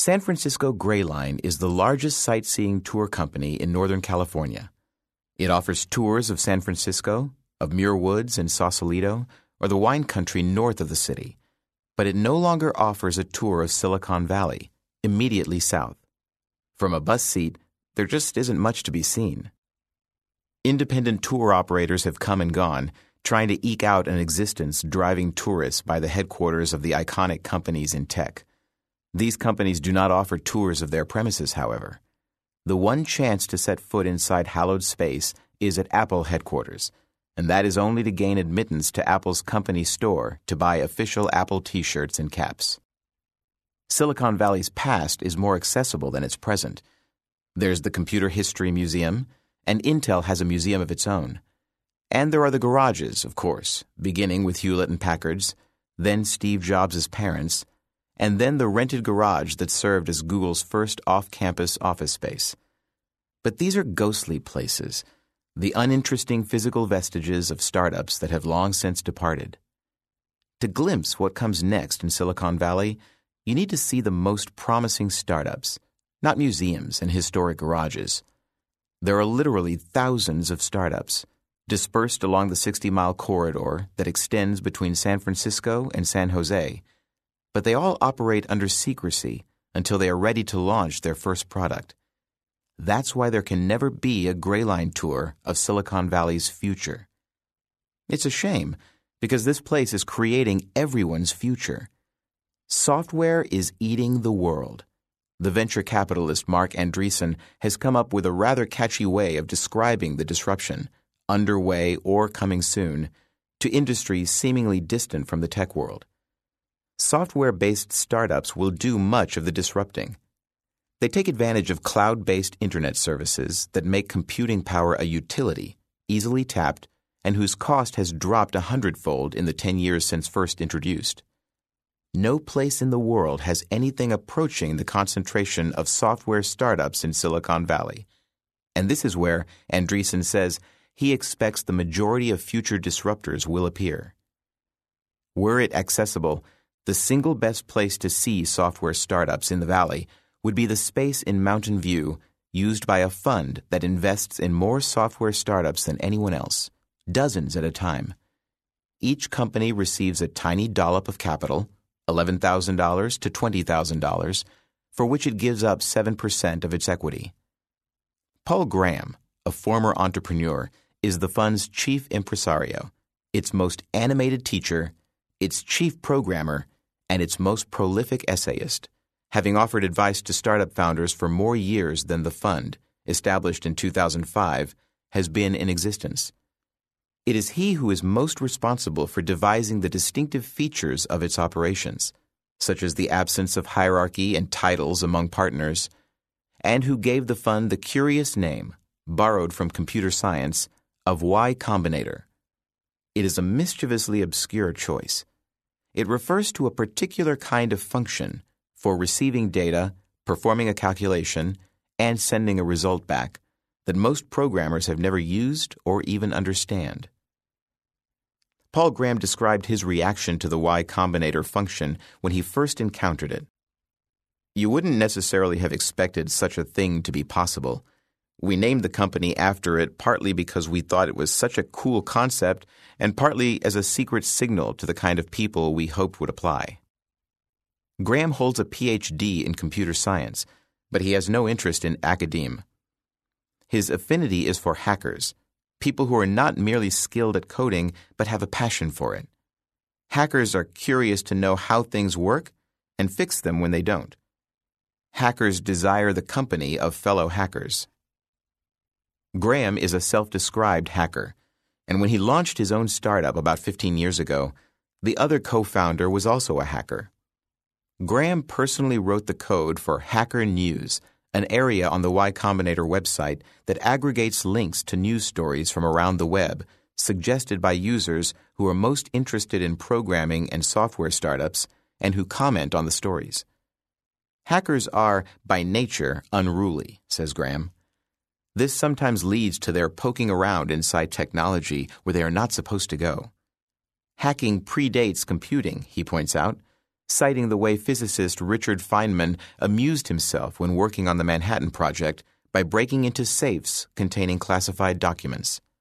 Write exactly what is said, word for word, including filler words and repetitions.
San Francisco Gray Line is the largest sightseeing tour company in Northern California. It offers tours of San Francisco, of Muir Woods and Sausalito, or the wine country north of the city, but it no longer offers a tour of Silicon Valley, immediately south. From a bus seat, there just isn't much to be seen. Independent tour operators have come and gone, trying to eke out an existence driving tourists by the headquarters of the iconic companies in tech. These companies do not offer tours of their premises, however. The one chance to set foot inside hallowed space is at Apple headquarters, and that is only to gain admittance to Apple's company store to buy official Apple t-shirts and caps. Silicon Valley's past is more accessible than its present. There's the Computer History Museum, and Intel has a museum of its own. And there are the garages, of course, beginning with Hewlett and Packard's, then Steve Jobs' parents', and then the rented garage that served as Google's first off-campus office space. But these are ghostly places, the uninteresting physical vestiges of startups that have long since departed. To glimpse what comes next in Silicon Valley, you need to see the most promising startups, not museums and historic garages. There are literally thousands of startups, dispersed along the sixty-mile corridor that extends between San Francisco and San Jose, but they all operate under secrecy until they are ready to launch their first product. That's why there can never be a Gray Line tour of Silicon Valley's future. It's a shame, because this place is creating everyone's future. Software is eating the world. The venture capitalist Marc Andreessen has come up with a rather catchy way of describing the disruption, underway or coming soon, to industries seemingly distant from the tech world. Software-based startups will do much of the disrupting. They take advantage of cloud-based internet services that make computing power a utility, easily tapped, and whose cost has dropped a hundredfold in the ten years since first introduced. No place in the world has anything approaching the concentration of software startups in Silicon Valley. And this is where Andreessen says he expects the majority of future disruptors will appear. Were it accessible, the single best place to see software startups in the Valley would be the space in Mountain View used by a fund that invests in more software startups than anyone else, dozens at a time. Each company receives a tiny dollop of capital, eleven thousand dollars to twenty thousand dollars, for which it gives up seven percent of its equity. Paul Graham, a former entrepreneur, is the fund's chief impresario, its most animated teacher, its chief programmer, and its most prolific essayist, having offered advice to startup founders for more years than the fund, established in two thousand five, has been in existence. It is he who is most responsible for devising the distinctive features of its operations, such as the absence of hierarchy and titles among partners, and who gave the fund the curious name, borrowed from computer science, of Y Combinator. It is a mischievously obscure choice. It refers to a particular kind of function for receiving data, performing a calculation, and sending a result back that most programmers have never used or even understand. Paul Graham described his reaction to the Y Combinator function when he first encountered it. You wouldn't necessarily have expected such a thing to be possible. We named the company after it partly because we thought it was such a cool concept and partly as a secret signal to the kind of people we hoped would apply. Graham holds a P H D in computer science, but he has no interest in academe. His affinity is for hackers, people who are not merely skilled at coding but have a passion for it. Hackers are curious to know how things work and fix them when they don't. Hackers desire the company of fellow hackers. Graham is a self-described hacker, and when he launched his own startup about fifteen years ago, the other co-founder was also a hacker. Graham personally wrote the code for Hacker News, an area on the Y Combinator website that aggregates links to news stories from around the web, suggested by users who are most interested in programming and software startups and who comment on the stories. Hackers are, by nature, unruly, says Graham. This sometimes leads to their poking around inside technology where they are not supposed to go. Hacking predates computing, he points out, citing the way physicist Richard Feynman amused himself when working on the Manhattan Project by breaking into safes containing classified documents.